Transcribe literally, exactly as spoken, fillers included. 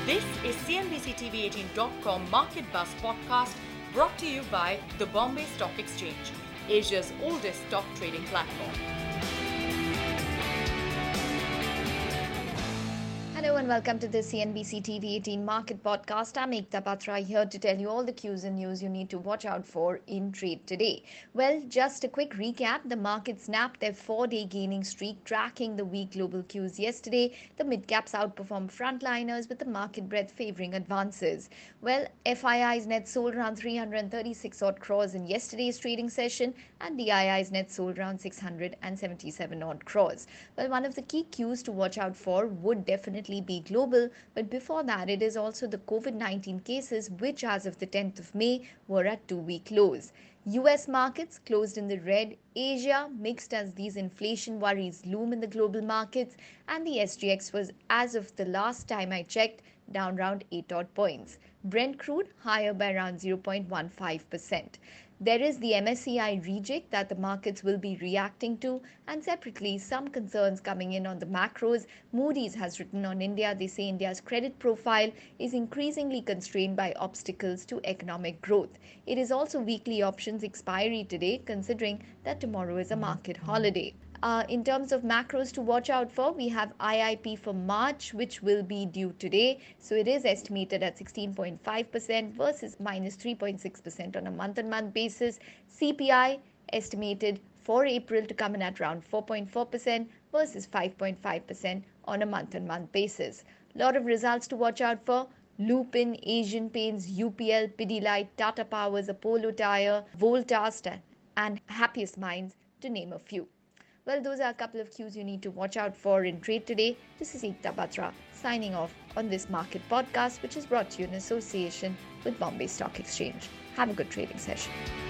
This is C N B C T V eighteen dot com Market Buzz podcast brought to you by the Bombay Stock Exchange, Asia's oldest stock trading platform. Hello and welcome to the C N B C T V eighteen Market Podcast. I'm Ekta Batra here to tell you all the cues and news you need to watch out for in trade today. Well, just a quick recap. The market snapped their four-day gaining streak, tracking the weak global cues yesterday. The mid-caps outperformed frontliners with the market breadth favouring advances. Well, F I Is net sold around three hundred thirty-six odd crores in yesterday's trading session, and D I Is net sold around six hundred seventy-seven odd crores. Well, one of the key cues to watch out for would definitely be global, but before that it is also the COVID nineteen cases, which as of the tenth of May were at two-week lows. U S markets closed in the red, Asia mixed as these inflation worries loom in the global markets, and the S G X was, as of the last time I checked, down around eight odd points. Brent crude higher by around zero point one five percent. There is the M S C I reject that the markets will be reacting to, and separately some concerns coming in on the macros. Moody's has written on India. They say India's credit profile is increasingly constrained by obstacles to economic growth. It is also weekly options expiry today, considering that tomorrow is a market holiday. Uh, in terms of macros to watch out for, we have I I P for March, which will be due today. So it is estimated at sixteen point five percent versus minus three point six percent on a month-on-month basis. C P I estimated for April to come in at around four point four percent versus five point five percent on a month-on-month basis. A lot of results to watch out for. Lupin, Asian Paints, U P L, Pidilite, Tata Powers, Apollo Tyre, Voltas, and Happiest Minds, to name a few. Well, those are a couple of cues you need to watch out for in trade today. This is Ekta Batra signing off on this market podcast, which is brought to you in association with Bombay Stock Exchange. Have a good trading session.